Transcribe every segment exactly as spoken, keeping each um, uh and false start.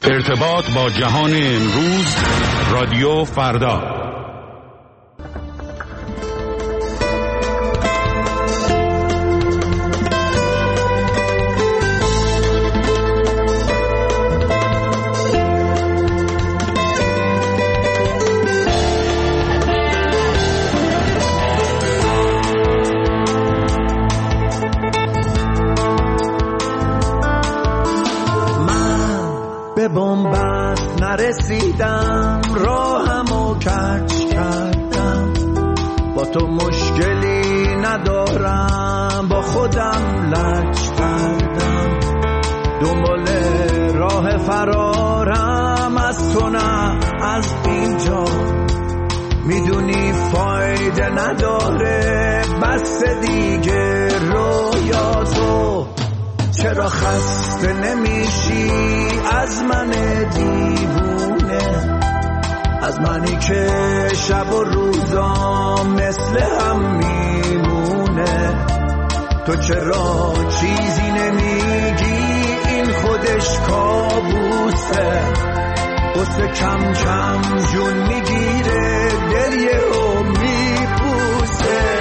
ارتباط با جهان امروز، رادیو فردا. به بنبست نرسیدم، راهمو کج کردم، با تو مشکلی ندارم، با خودم لج کردم، دنبال راه فرارم از تو نه از اینجا، میدونی فایده نداره بس دیگه رویاتو، چرا خسته نمیشی از من دیوونه، از منی که شب و روزام مثل هم میمونه، تو چرا چیزی نمیگی این خودش کابوسه، قصه کم کم جون میگیره گریه و میپوسه.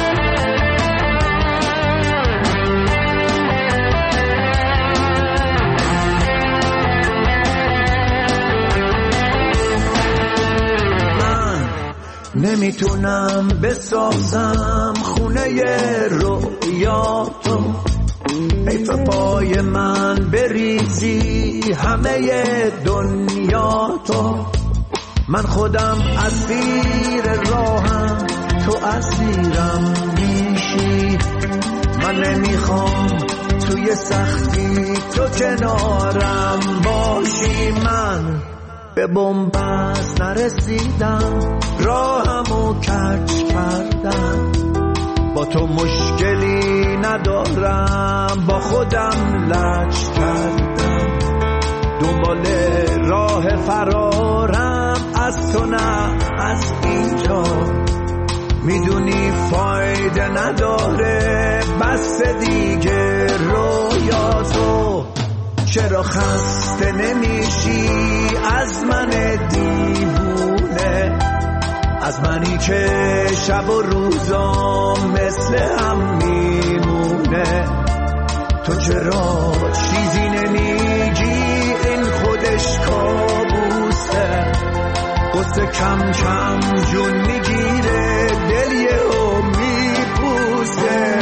نمیتونم بسازم خونه رویاتو، حیف پای من بریزی همه دنیاتو، من خودم اسیر راهم تو اسیرم میشی، من نمیخوام توی سختی تو کنارم باشی، من به بنبست نرسیدم، راهمو کج کردم، با تو مشکلی ندارم، با خودم لج کردم، دنبال راه فرارم از تو نه از اینجا، میدونی فایده نداره بس دیگه رویاتو، چرا خسته نمیشی از من دیوونه، از منی که شب و روزام مثل هم میمونه، تو چرا چیزی نمیگی این خودش کابوسه، قصه کم کم جون میگیره دلیه و میپوسه.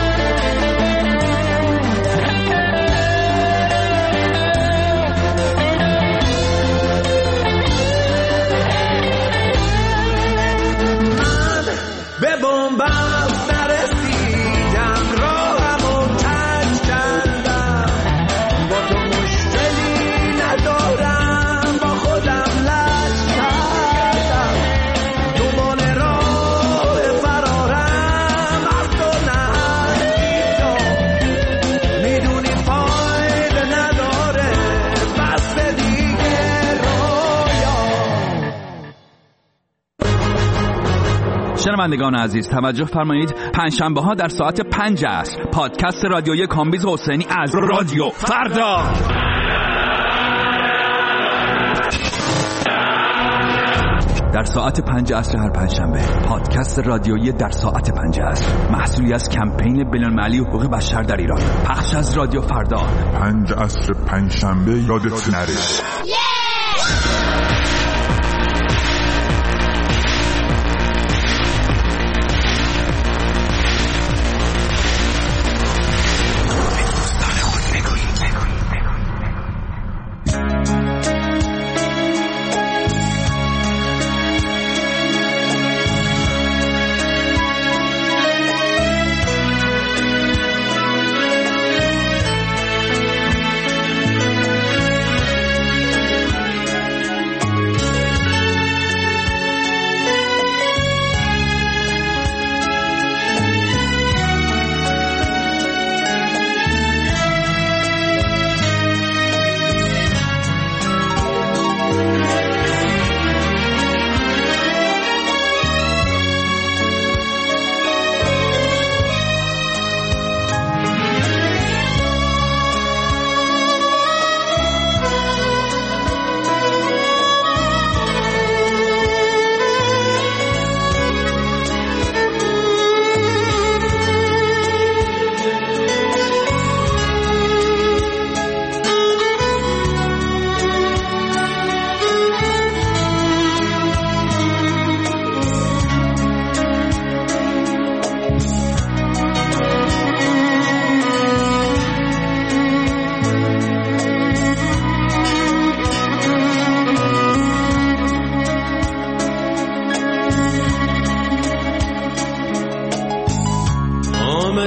به بنبست نرسیدم، راهمو کج کردم، با تو مشکلی ندارم، با خودم لج کردم، دنبال راه فرارم از تو نه از اینجا، میدونی فایده نداره بس دیگه رویا. شنوندگان عزیز توجه فرمایید، پنجشنبه ها در ساعت پنج عصر پادکست رادیویی کامبیز حسینی از رادیو فردا. در ساعت پنج عصر هر پنجشنبه پادکست رادیویی در ساعت پنج عصر، محصولی از کمپین بین‌المللی حقوق بشر در ایران، پخش از رادیو فردا. پنج عصر پنجشنبه یادت نره.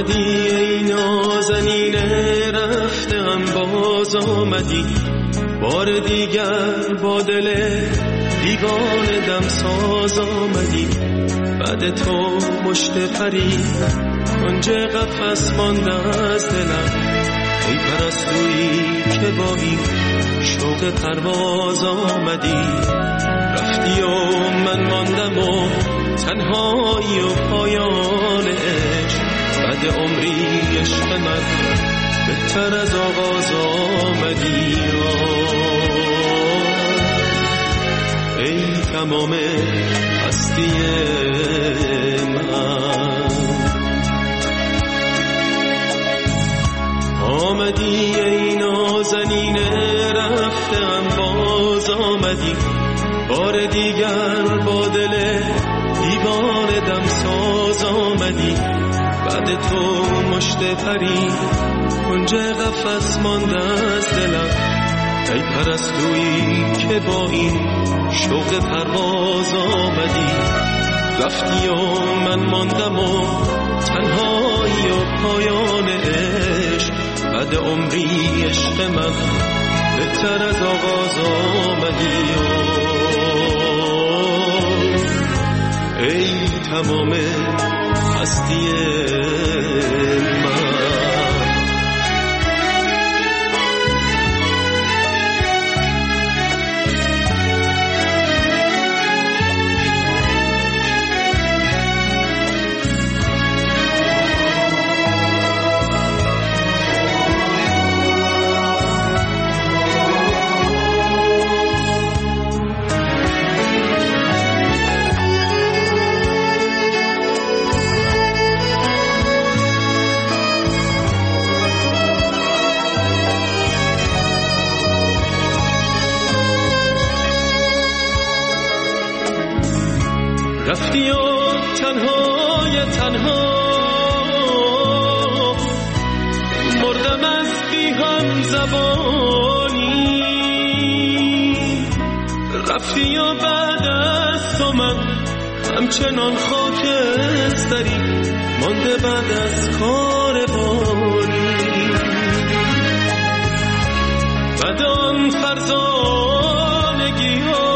آمدی ای نازنینه رفتم باز آمدی، بار دیگر با دل دیوانه دم ساز آمدی. بعد تو مشت پری کنج قفس مانده از دلم، ای پرستویی که با این شوق پرواز آمدی. رفتی و من ماندم و تنهایی و پایان عشق، بعد عمری عشق من بهتر از آغاز آمدی. ای تمام هستی من، آمدی ای نازنینه رفتم باز آمدی، بار دیگر با دل دیوانه دم ساز آمدی. بعد تو مشت پری کنج قفس مانده از دلم، ای پرستویی که با این شوق پرواز آمدی. رفتی و من ماندم و تنهایی و پایان عشق، بعد عمری عشق من بهتر از آغاز آمدی. ای تمام هستی من، رفتی و تنهای تنها مردم از بی هم زبانی. رفتی و بعد از تو من همچنان خاکستری مانده بعد از کاروانی. بعد آن فرزانگی ها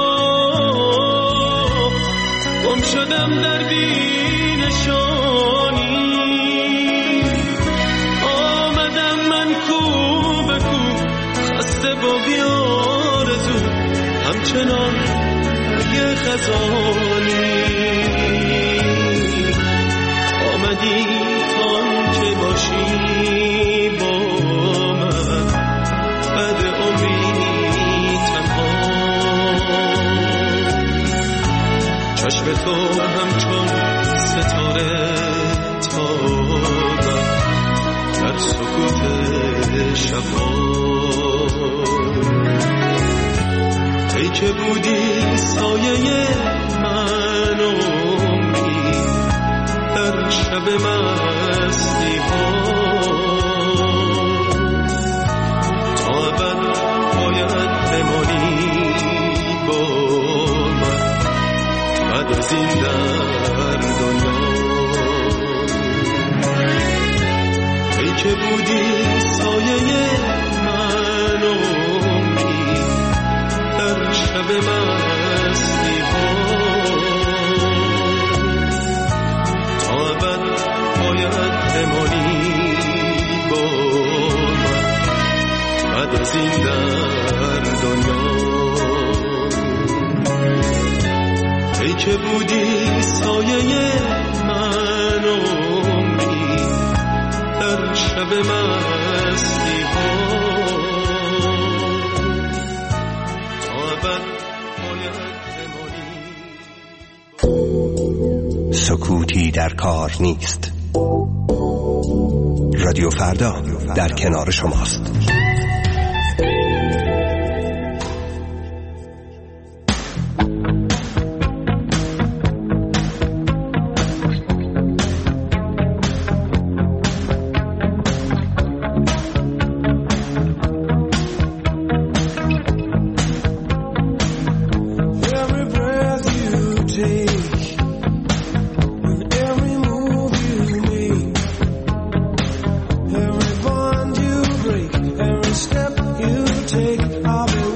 گم شدم در بینشانی. آمدم من کو به کو خسته و بیارزو، همچنان یه خزانی. آمدی تان که باشی با من، بعد عمری تنها. چشم تو همچون ستاره تابم در سکوت شبا. ای که بودی سایه من عمری در شب مستی ها، تا ابد باید بمانی با من بعد از این در دنیا. ای که بودی سایه من عمری در شب مستی ها، تا ابد باید بمانی با من بعد از این در دنیا. ای که بودی سایه من عمری در شب مستی ها، تا ابد باید بمانی. سکوتی در کار نیست. رادیو فردا در کنار شماست.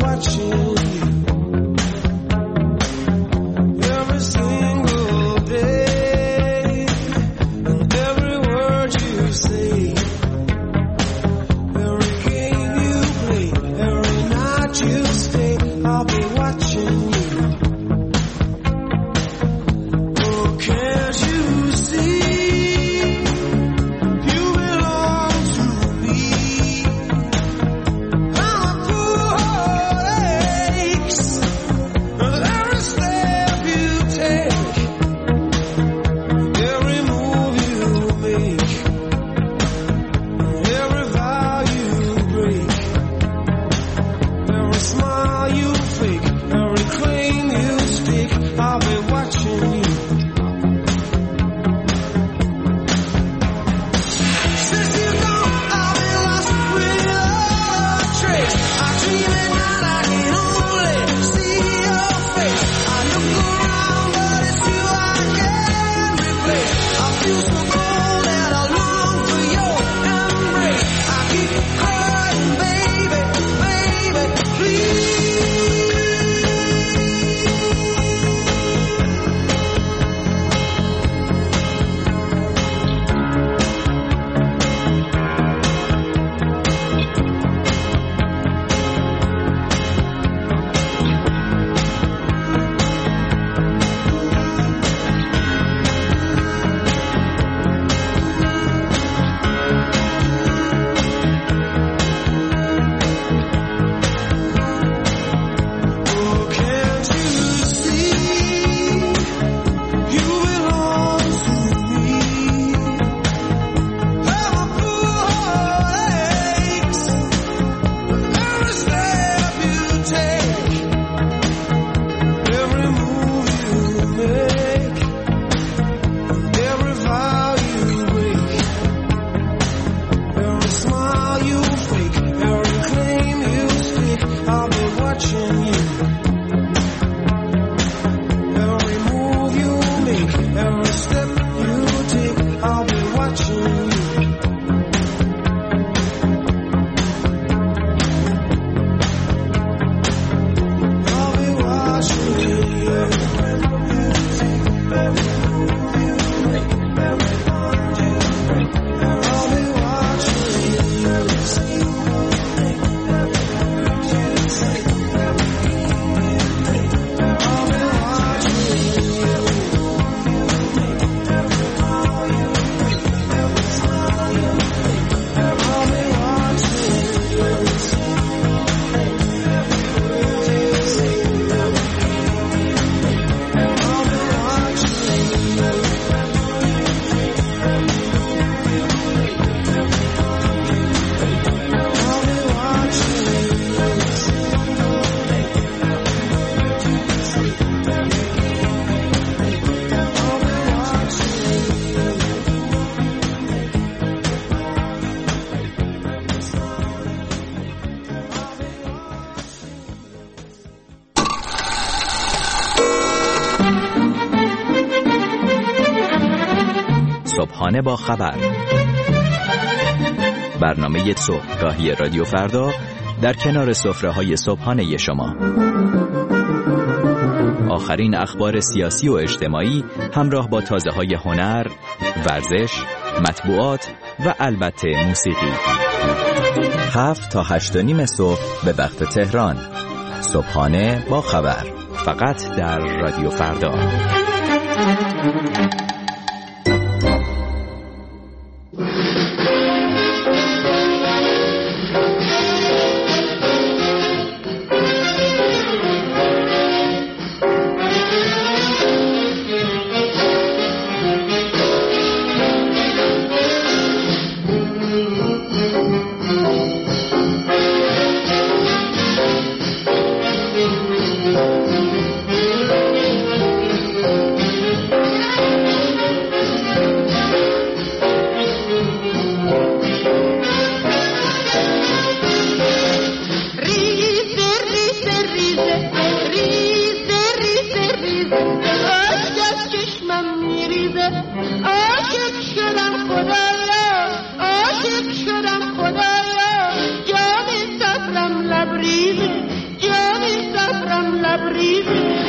صبحانه با خبر، برنامه صبحگاهی رادیو فردا در کنار سفره‌های صبحانه شما. آخرین اخبار سیاسی و اجتماعی همراه با تازه‌های هنر، ورزش، مطبوعات و البته موسیقی. هفت تا هشت و نیم صبح به وقت تهران. صبحانه با خبر، فقط در رادیو فردا. جان صبرم لبریزه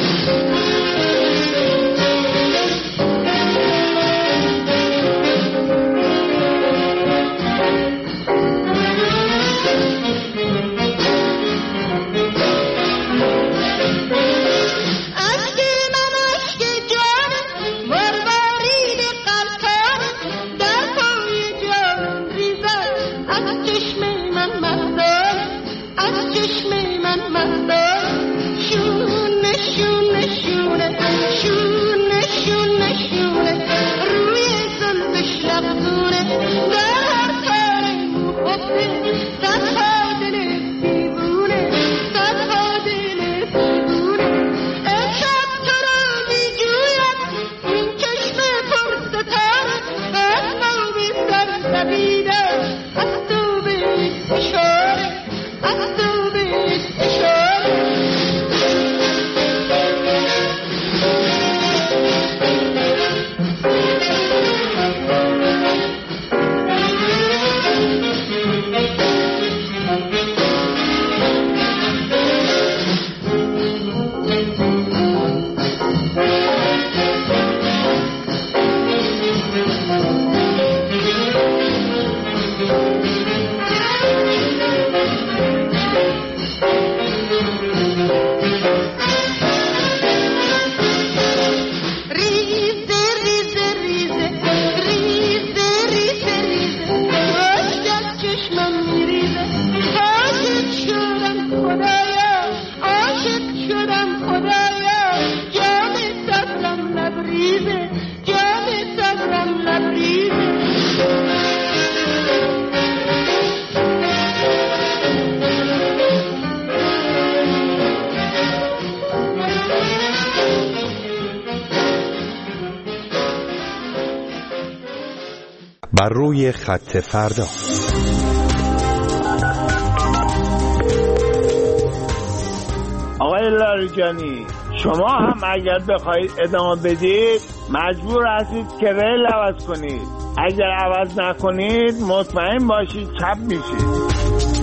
بر روی خط فردا. آقای لاریجانی، شما هم اگر بخواید ادامه بدید مجبور هستید که ریل عوض کنید. اگر عوض نکنید مطمئن باشید چپ میشید.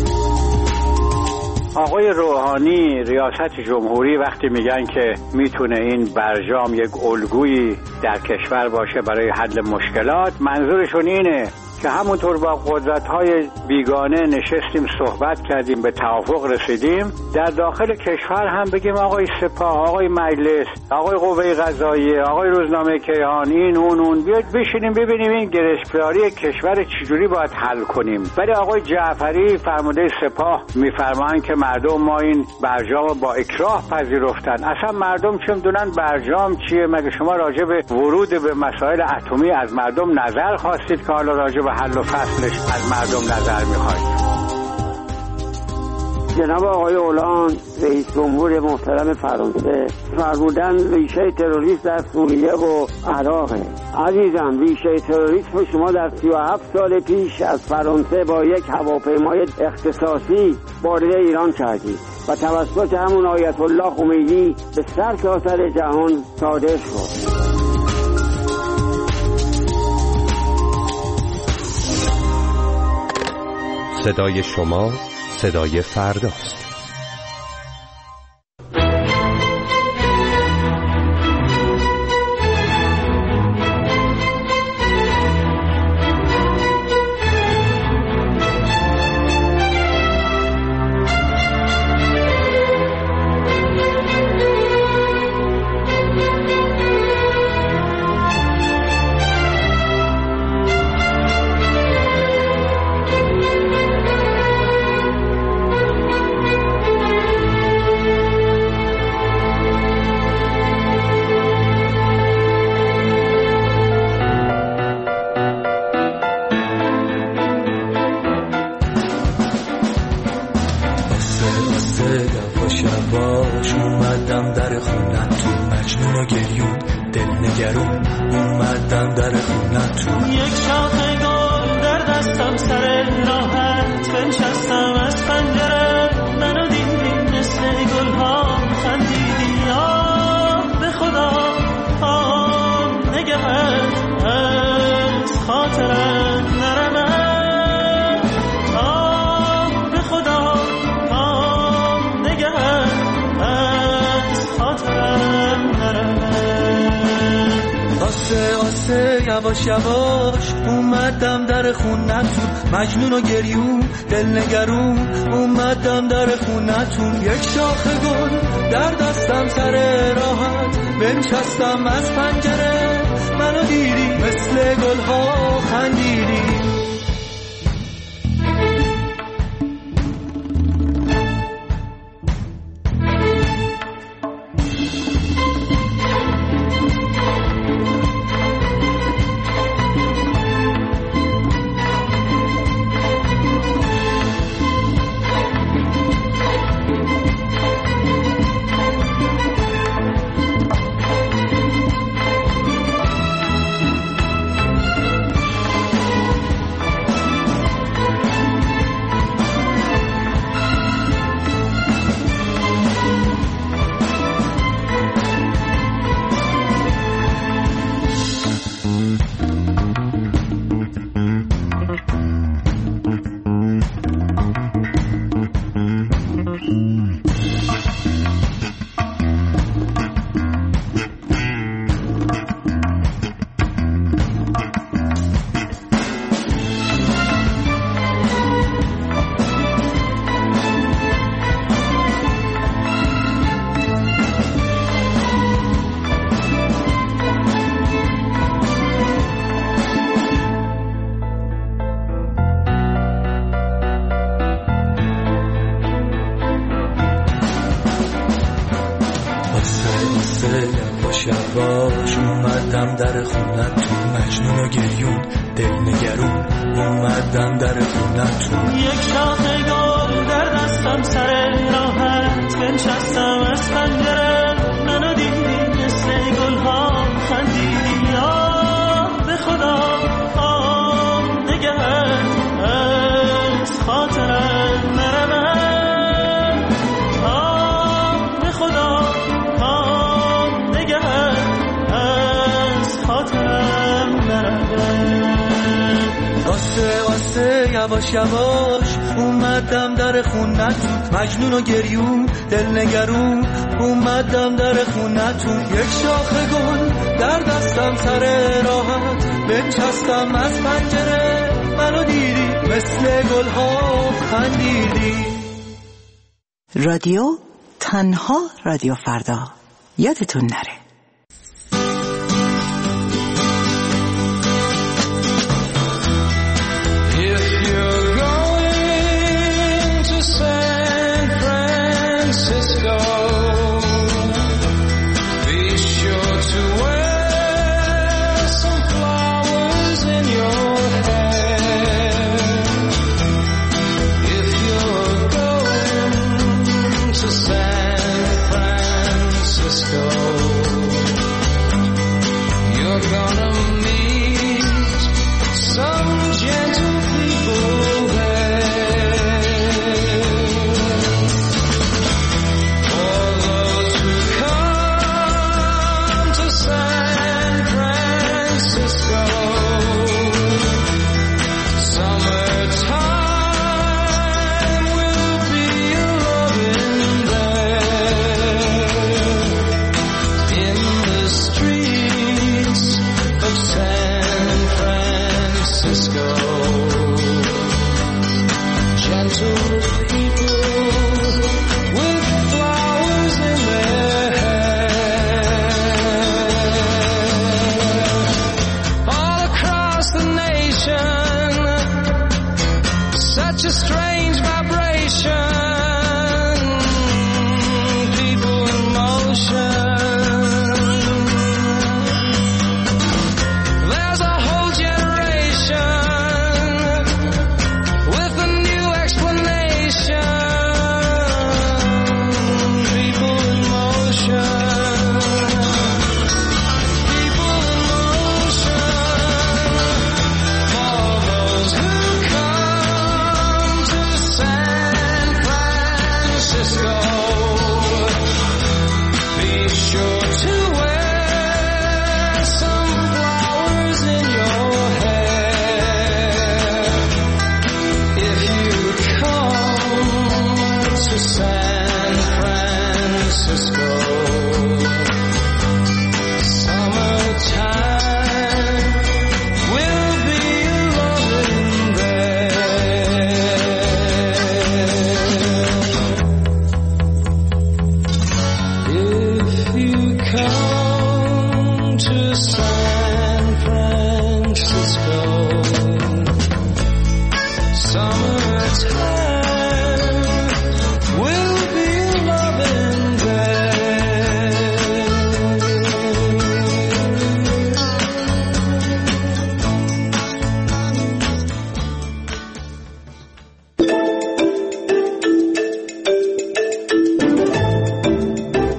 آقای روحانی ریاست جمهوری وقتی میگن که میتونه این برجام یک الگویی در کشور باشه برای حل مشکلات، منظورشون اینه که همونطور با قدرت‌های بیگانه نشستیم صحبت کردیم به توافق رسیدیم، در داخل کشور هم بگیم آقای سپاه، آقای مجلس، آقای قوه قضاییه، آقای روزنامه کیهان، این اون اون بیاید بشینیم ببینیم این گرفتاری کشور چجوری باید حل کنیم. ولی آقای جعفری فرمانده سپاه میفرمایند که مردم ما این برجام با اکراه پذیرفتن. اصلا مردم چه میدونن برجام چیه؟ مگه شما راجع به ورود به مسائل اتمی از مردم نظر خواستید که حالا راجع به حل و فصلش از مردم نظر میخواید؟ جناب آقای اولان رئیس جمهور محترم فرانسه فرمودن ریشه تروریسم در سوریه و عراقه. عزیزم، ریشه تروریسم شما در سی و هفت سال پیش از فرانسه با یک هواپیمای اختصاصی وارد ایران کردید و توسط همون آیت الله خمینی به سرتاسر جهان صادر شد. صدای شما صدای فرداست. شباش اومدم در خونت تو مجنون و گریون دل نگرون اومدم در خونت تو یک شاخه گل در دستم سر راحت بنشستم از پنجره منو دیدی مثل گل ها خندیدی آه به خدا آه نگهت از خاطرم نرمه آه به خدا آه نگهت آسه آسه یواش یواش اومدم در خونتون، مجنون و گریون دل نگرون اومدم در خونتون. یک شاخه گل در دستم سر راحت بنشستم از پنجره، منو دیدی مثل گل ها خندیدی. یواش اومدم در خونتون، مجنون و گریون دل نگرون اومدم در خونتون. یک شاخه گل در دستم سر راحت بنشستم از پنجره، منو دیدی مثل گل ها خندیدی. آه به خدا آه نگهت از خاطرم نرمد. آه به خدا آسه آسه یواش یواش اومدم در خونتون، مجنون و گریون دل نگرون اومدم در خونتون. یک شاخه گل در دستم سر راحت بنشستم از پنجره، منو دیدی مثل گل ها خندیدی. رادیو تنها رادیو فردا، یادتون نره. Summertime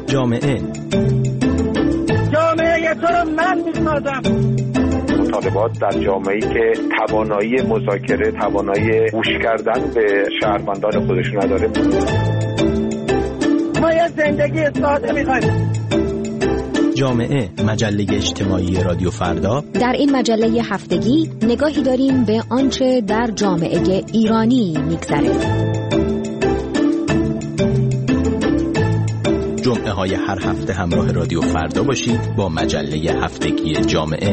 جامعه جامعه تو رو من میسازم. مطالبات در جامعه‌ای که توانایی مذاکره، توانایی گوش کردن به شهروندان خودشون نداره. ما یه زندگی ساده می‌خوایم. جامعه، مجله اجتماعی رادیو فردا. در این مجله هفتگی نگاهی داریم به آنچه در جامعه ایرانی می‌گذره. جمعه های هر هفته همراه رادیو فردا باشید با مجله هفتگی جامعه.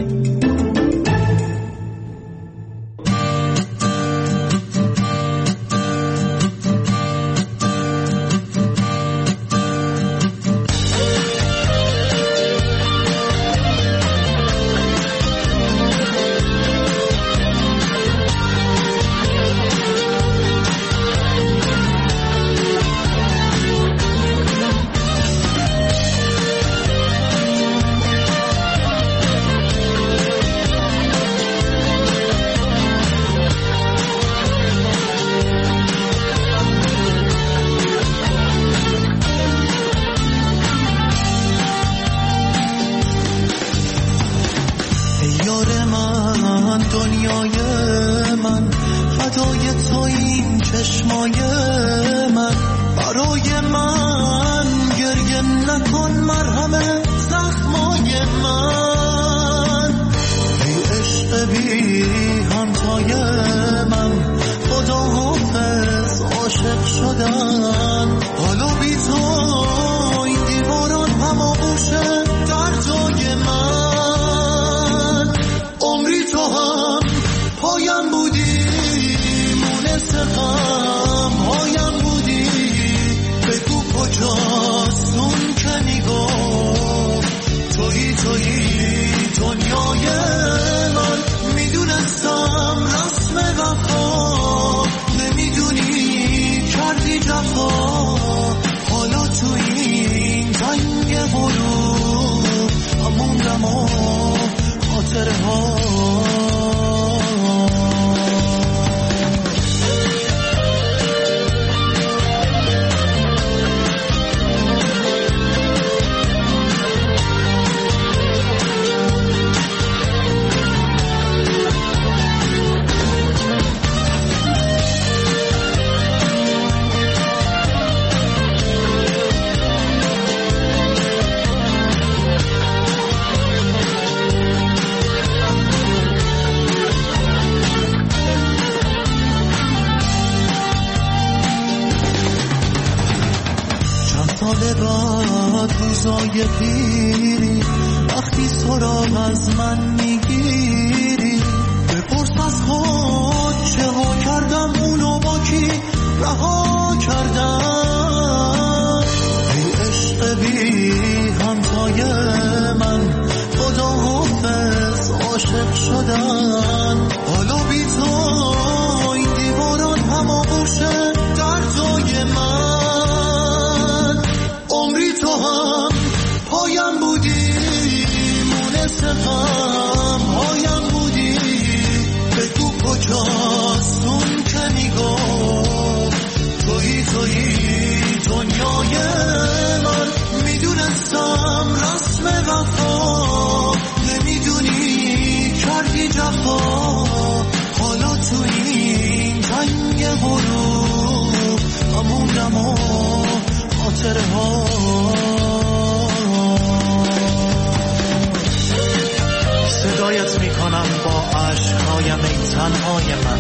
صدایت میکنم با عشقهایم ای تنهای من.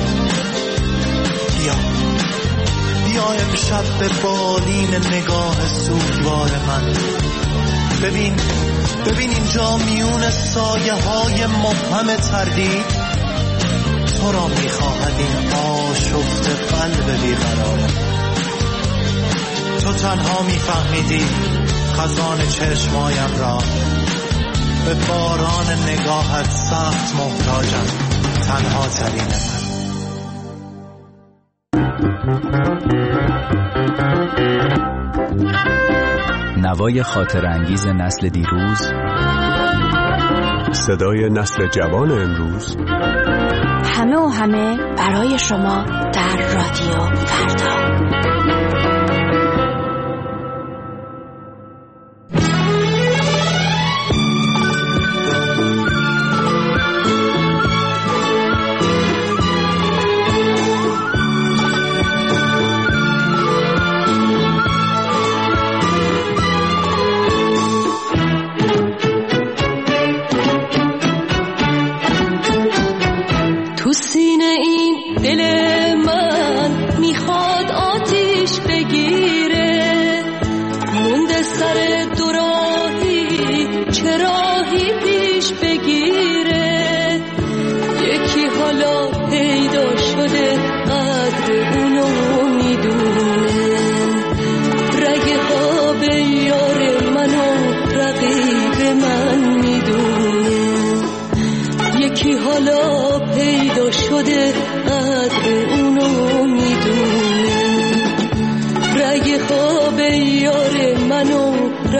بیا بیا امشب به بالین نگاه سوگوار من. ببین ببین اینجا میون سایه های مبهم تردید تو را میخواهد این آشفته قلب بیقرار. تو تنها میفهمیدی خزان چشمایم را، به باران نگاهت سخت محتاجم، تنها ترین من. نوای خاطر انگیز نسل دیروز، صدای نسل جوان امروز، همه و همه برای شما در رادیو فردا.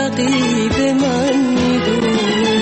رقیب من میدونه.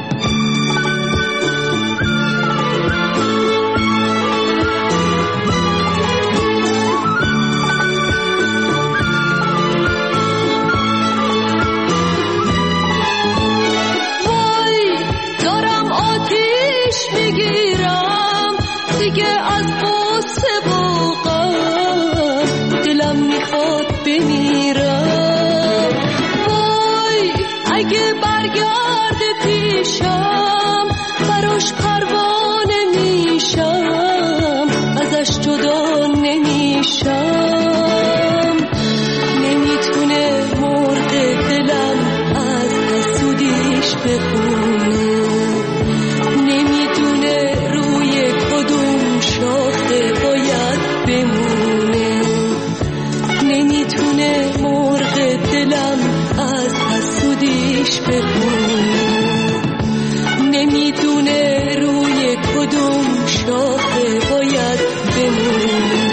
وای دارم آتیش میگیرم دیگه از غصه و غم، دلم میخواد بمیرم. وای اگه برگرد پیشم براش پروانه میشم، ازش جدا نمیشم. نمیتونه مرغ دلم از حسودیش بخونه، نمیدونه روی کدوم شاخه باید بمونه. نمیتونه مرغ دلم از حسودیش بخونه، نمیدونه روی کدوم شاخه باید بمونه.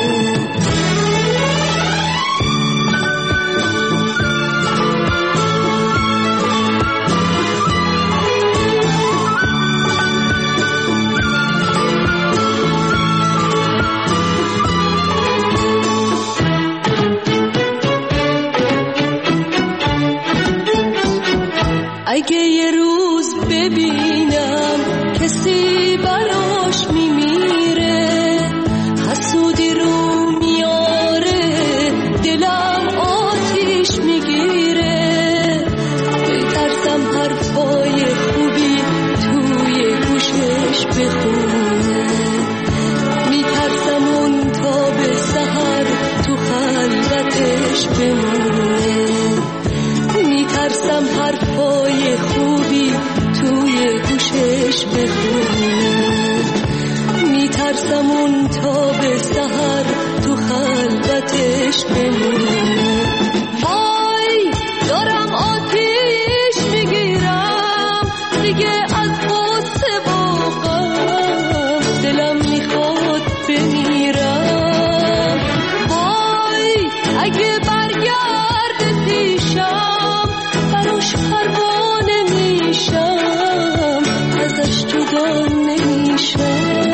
اگه یه روز ببینم کسی براش میمیره، حسودی رو میاره، دلم آتیش میگیره. بترسم حرفای خوبی توی گوشش بخونه، میترسم اون تا به سحر تو خلوتش بمونه. میترسم حرفای خوبی توی گوشش بخونه، میترسم اون تا به سحر تو خلوتش بمونه. وای دارم آتیش میگیرم دیگه از غصه و غم، دلم میخواد بمیرم. وای اگه برگرد پیشم براش پروانه میشم، ازش جدا نمیشم.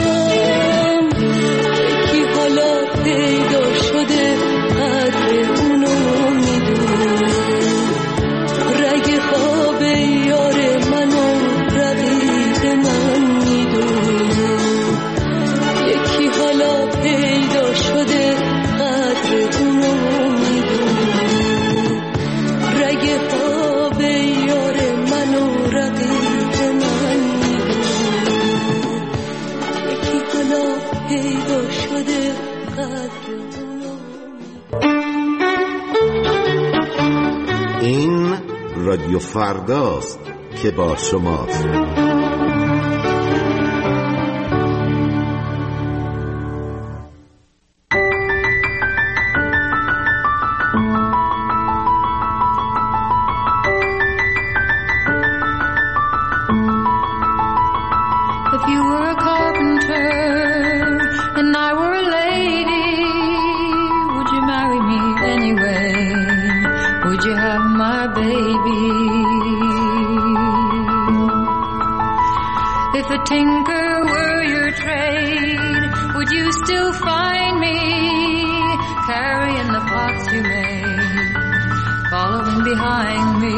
یکی حالا پیدا شده قدر اونو میدونه، رگ خواب یار منو رقیب من میدونه. یکی حالا پیدا شده قدر اونو میدونه، رگ خواب یار منو رقیب من میدونه. یکی حالا پیدا شده قدر اونو. این رادیو فرداست که با شماست. If you were a carpenter and I were a lady, would you marry me anyway? Would you have my baby? If a tinker were your trade, would you still find me carrying the pots you made, following behind me?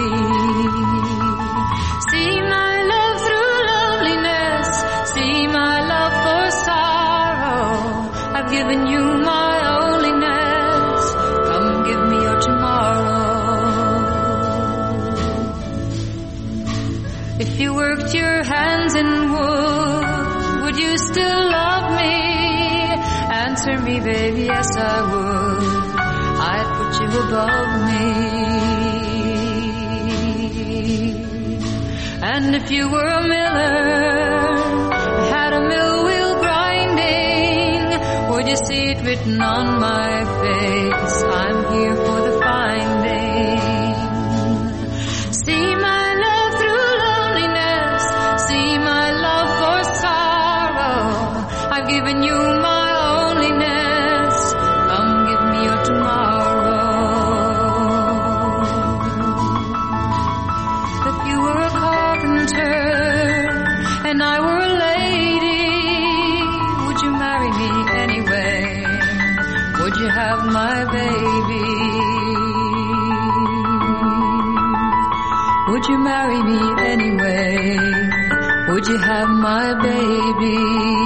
See my love through loneliness, see my love for sorrow. I've given you my onlyness, come give me your tomorrow. If you worked your hands in wood, would you still love me? Answer me, baby, yes I would. I'd put you above me. And if you were a miller, had a mill wheel grinding, would you see it written on my face? I'm here for the finding. See my love through loneliness, see my love for sorrow. I've given you my onlyness, come give me your tomorrow. Would you marry me anyway? Would you have my baby?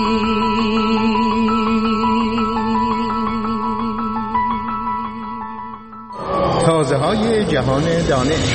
تازه های جهان دانش.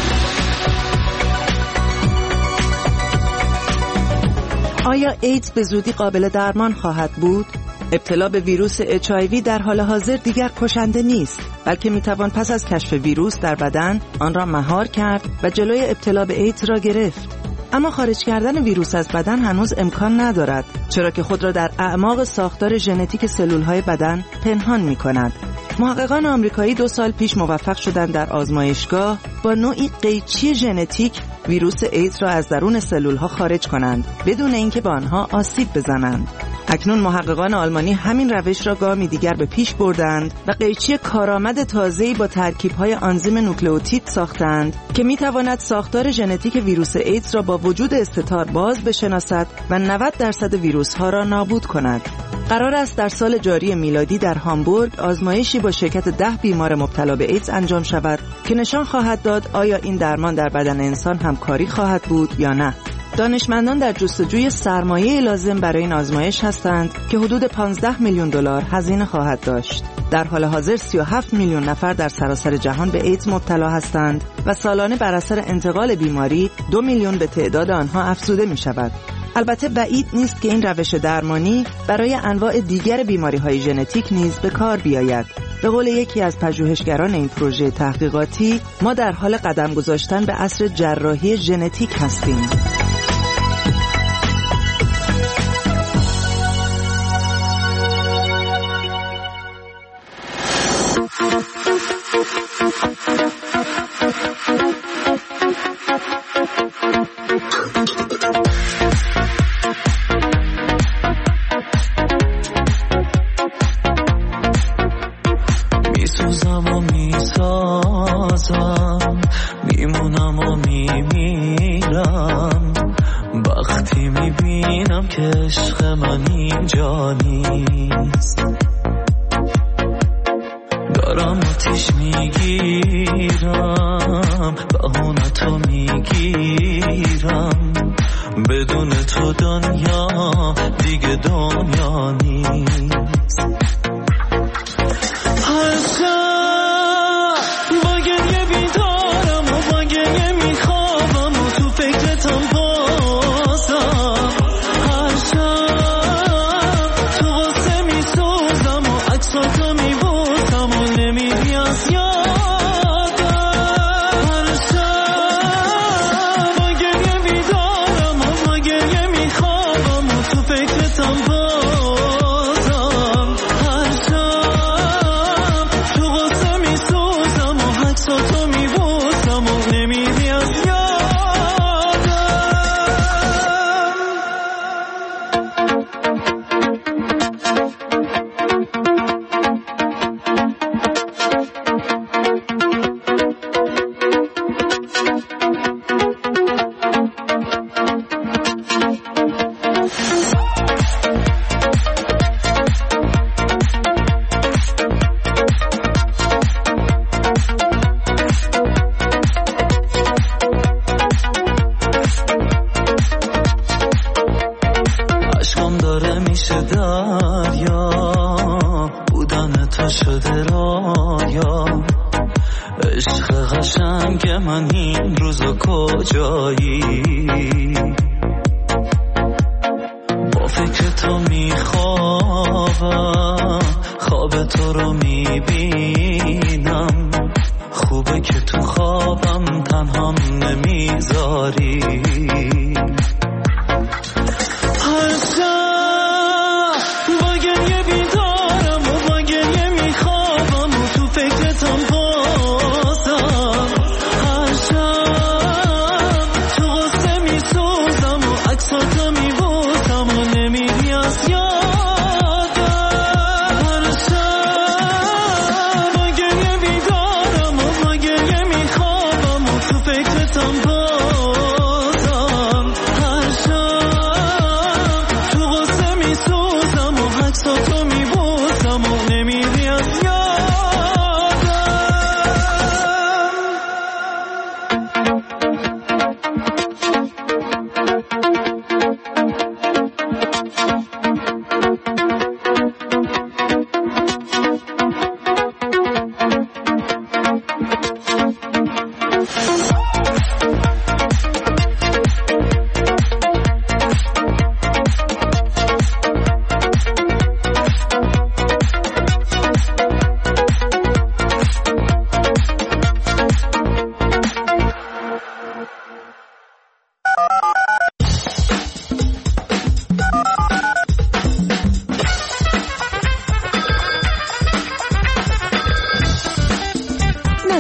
آیا ایدز به زودی قابل درمان خواهد بود؟ ابتلا به ویروس اچ آی وی در حال حاضر دیگر کشنده نیست، بلکه میتوان پس از کشف ویروس در بدن آن را مهار کرد و جلوی ابتلا به ایدز را گرفت. اما خارج کردن ویروس از بدن هنوز امکان ندارد، چرا که خود را در اعماق ساختار ژنتیک سلول‌های بدن پنهان می‌کند. محققان آمریکایی دو سال پیش موفق شدند در آزمایشگاه با نوعی قیچی ژنتیک ویروس ایدز را از درون سلول‌ها خارج کنند بدون اینکه به آنها آسیب بزنند. اکنون محققان آلمانی همین روش را گامی دیگر به پیش بردند و قیچی کارآمد تازه‌ای با ترکیب‌های آنزیم نوکلئوتید ساختند که می‌تواند ساختار ژنتیک ویروس ایدز را با وجود استتار باز بشناسد و نود درصد ویروس‌ها را نابود کند. قرار است در سال جاری میلادی در هامبورگ آزمایشی با شرکت ده بیمار مبتلا به ایدز انجام شود که نشان خواهد داد آیا این درمان در بدن انسان هم کاری خواهد بود یا نه. دانشمندان در جستجوی سرمایه لازم برای این آزمایش هستند که حدود پانزده میلیون دلار هزینه خواهد داشت. در حال حاضر سی و هفت میلیون نفر در سراسر جهان به ایدز مبتلا هستند و سالانه بر اثر انتقال بیماری دو میلیون به تعداد آنها افزوده می شود. البته بعید نیست که این روش درمانی برای انواع دیگر بیماری‌های ژنتیک نیز به کار بیاید. به قول یکی از پژوهشگران این پروژه تحقیقاتی، ما در حال قدم گذاشتن به عصر جراحی ژنتیک هستیم.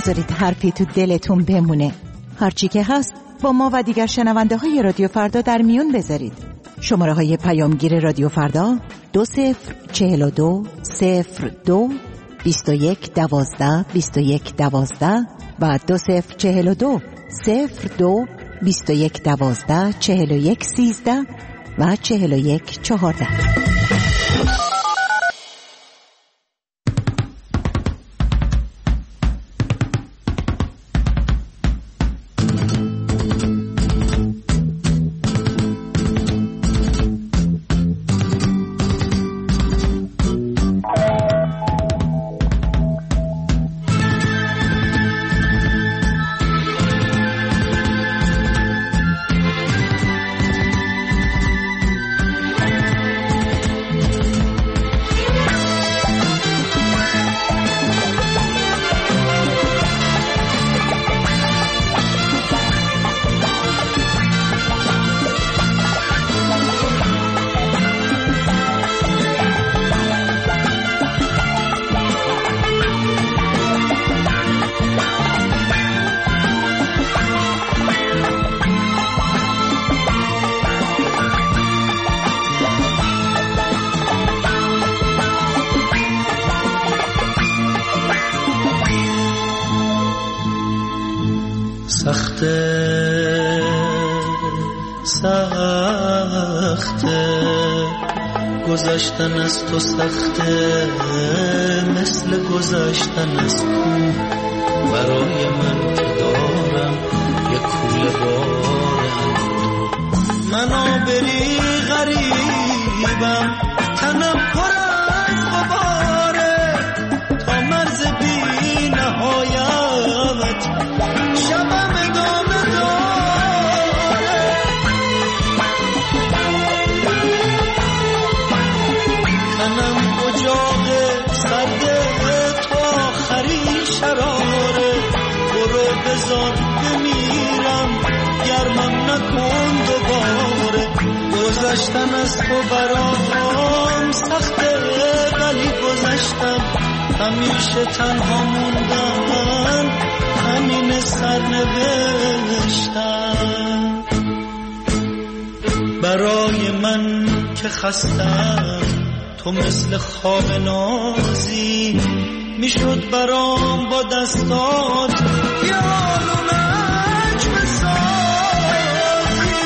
نذارید حرفی تو دلتون بمونه. هرچی که هست با ما و دیگر شنونده های رادیو فردا در میون بذارید. شماره های پیامگیر رادیو فردا دو صفر چهل و دو صفر دو بیست و یک دوازده بیست و یک دوازده و دو صفر چهل و دو صفر دو بیست و یک دوازده چهل و یک سیزده و چهل و یک چهارده. سخته سخته گذشتن از تو سخته، مثل گذشتن از کوه برای من که دارم یک کوله بارم. منو بری غریبم، تنم پر از غباره، تا مرز بی نهایت شبم ادامه داره. تنم اجاق سرده تو آخری شراره، برو بذار بمیرم گرمم نکن دوباره. گذشتن از تو برام سخته، ولی گذشتم، همیشه تنها موندن همین سرنوشتم. برای من که خستم تو مثل خواب نازی، میشد برام با دستات یارونک بسازی.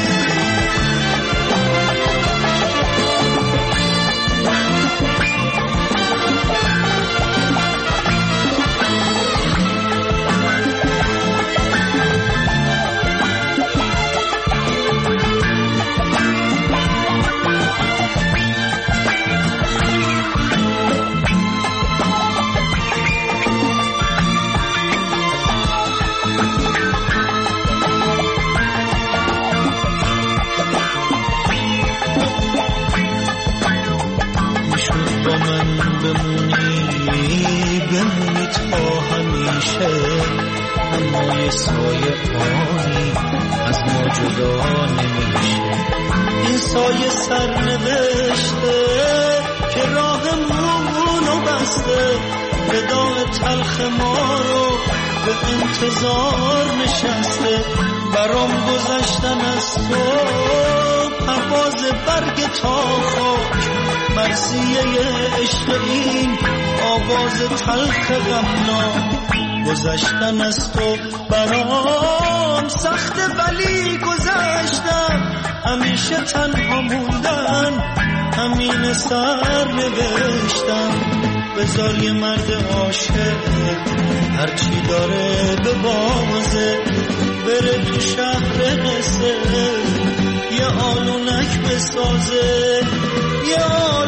اما یه سایه آنی از ما جدا نمیشه. این سایه سرنوشته که راهمونو بسته، وداع تلخ ما رو به انتظار نشسته. برام گذشتن از تو پرواز برگ تا خاک، مرثیه عشق این آواز تلخ غمناک. گذشتن از تو برام سخته، ولی گذشتم، همیشه تنها موندن همین سر نوشتم. بذار یه مرد عاشق هرچی داره به بازه، بره تو شهر قصه یه آلونک بسازه، یه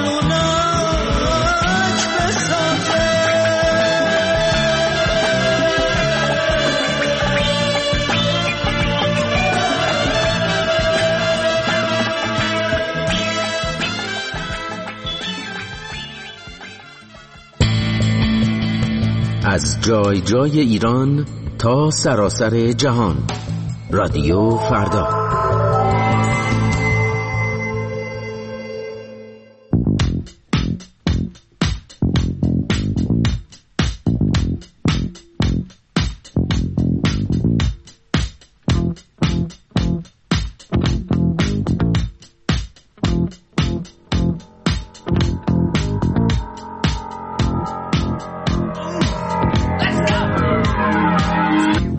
آلونک بسازه. از جای جای ایران تا سراسر جهان، رادیو فردا.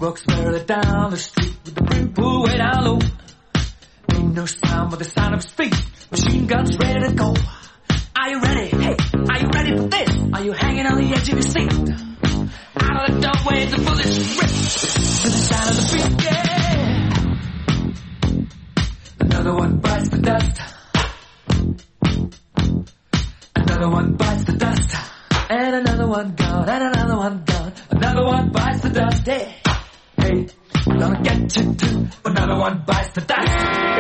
walks merrily down the street with the brim pulled way down low. Ain't no sound but the sound of his feet. Machine guns ready to go. Are you ready? Hey, are you ready for this? Are you hanging on the edge of your seat? Out of the doorway, the bullets rip to the sound of the beat. Yeah. Another one bites the dust. Another one bites the dust. And another one gone. And another one gone. Another one bites the dust. Hey, hey, I'm gonna get you too. Another one bites the dust.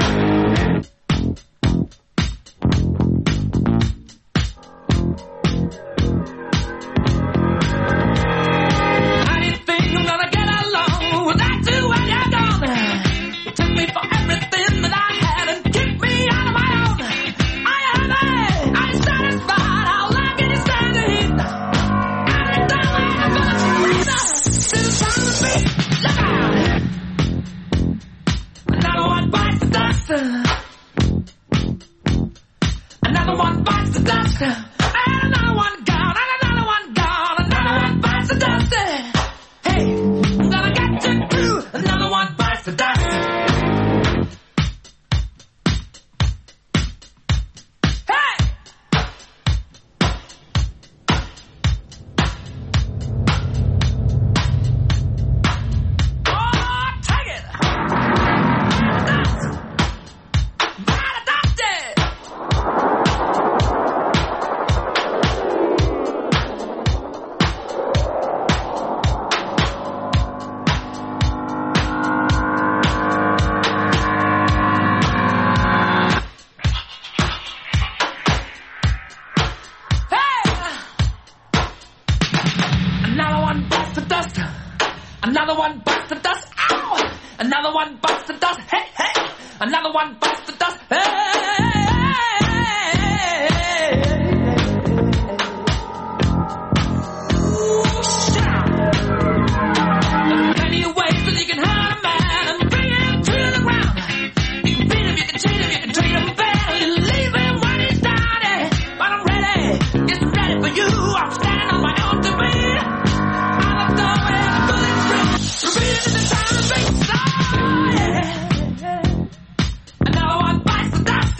Another one bites the dust. And another one gone. And another one gone. Another one bites the dust. Hey, I'm gonna get you too. Another one bites the dust. Hey! Oh, take it! Another one bites the dust. Ow! Another one bites the dust. Hey, hey! Another one bites the dust. Hey! There's plenty of ways that you can hurt a man and bring him to the ground. You can beat him, you can cheat him, you can treat him bad, or you leave him when he's down. But I'm ready, yes, I'm ready for you. I'm standing on my own to be. Another one bites the dust.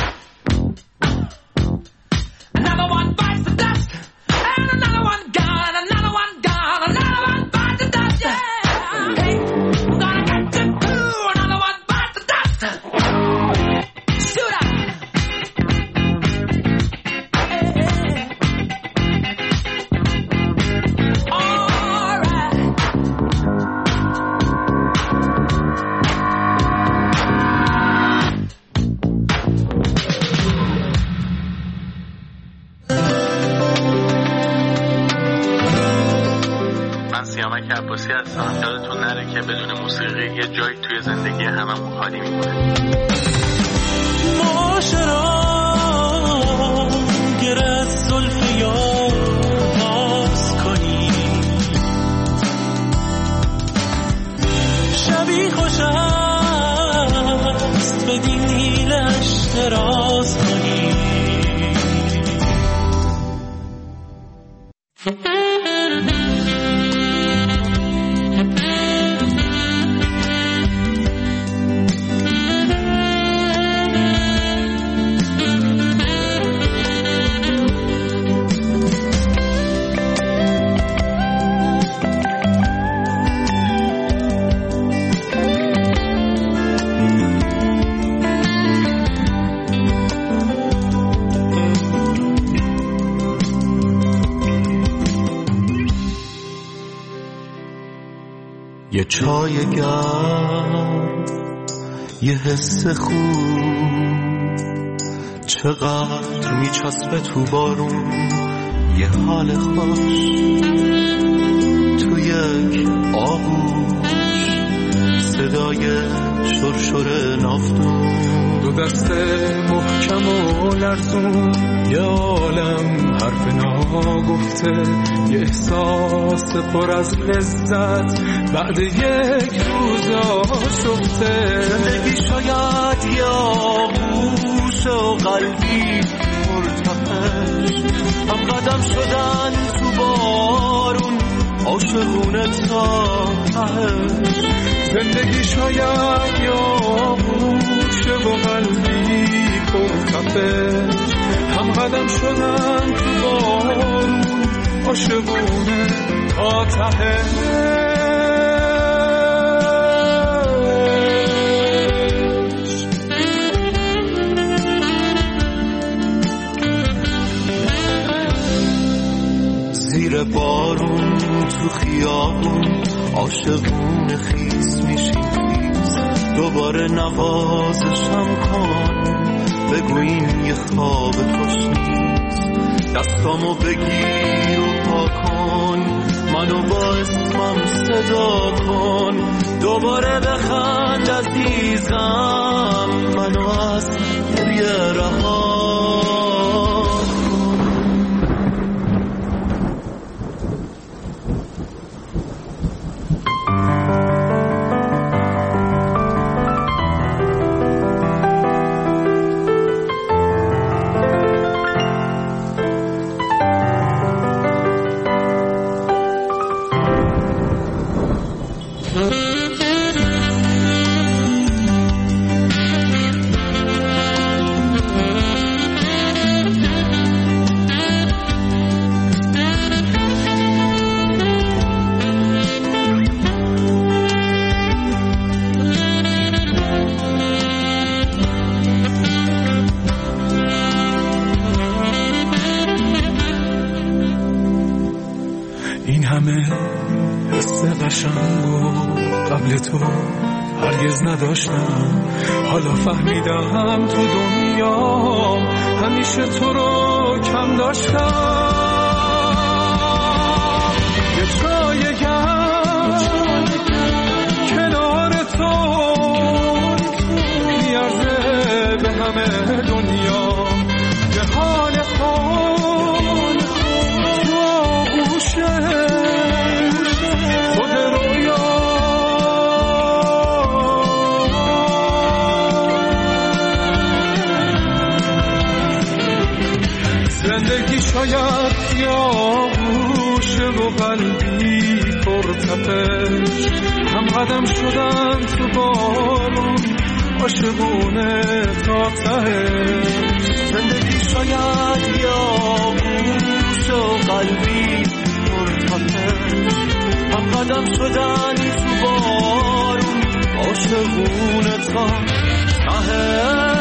Another one bites the dust. And another one gone. And another one gone. Another one bites the dust. Yeah. Hey, I'm gonna get you too. Another one bites the dust. Shoot up. Hey, hey. All right. سیامک عباسی هستم. یادتون نره که بدون موسیقی یه جایی توی زندگی هممون خالی میمونه. معاشران گر از زلف یار باز کنی، شبی خوش است به دیلش دراز کنی. یه چای گرم، یه حس خوب، چقدر میچسبه تو بارون، یه حال خوش تو یک آغوش، صدای شرشر نافتون، دو دست محکم و لرزون، یه عالم حرف ناگفته، یه احساس پر از لذت بعد یک روز آشفته. زندگی شاید یه آغوش و قلبی مرتفش، هم قدم شدن تو بارون، عاشقونه تا ته. زندگی شاید یا گوشه و قلبی پرتپه، هم قدم شدن تو بارون عاشقونه تا ته. زیر بارون تو خیابون عاشقونه خیس میشیم خیس، دوباره نوازشم کن بگو این یه خواب خوش نیست. دستامو بگیر و پا کن، منو با اسمم صدا کن، دوباره بخند عزیزم، منو از گریه رها. قبل تو هرگز نداشتم، حالا فهمیدم تو دنیا همیشه تو رو کم داشتم. یه جای گرم کنار تو میارزه به همه دنیا، به حال خون تو آغوشه شاید یا گوشه و قلبی پرتپش، هم قدم شدن تو بارون عاشقونه تا تهش. زندگی شاید یا گوشه و قلبی پرتپش، هم قدم شدن تو بارون عاشقونه تا تهش.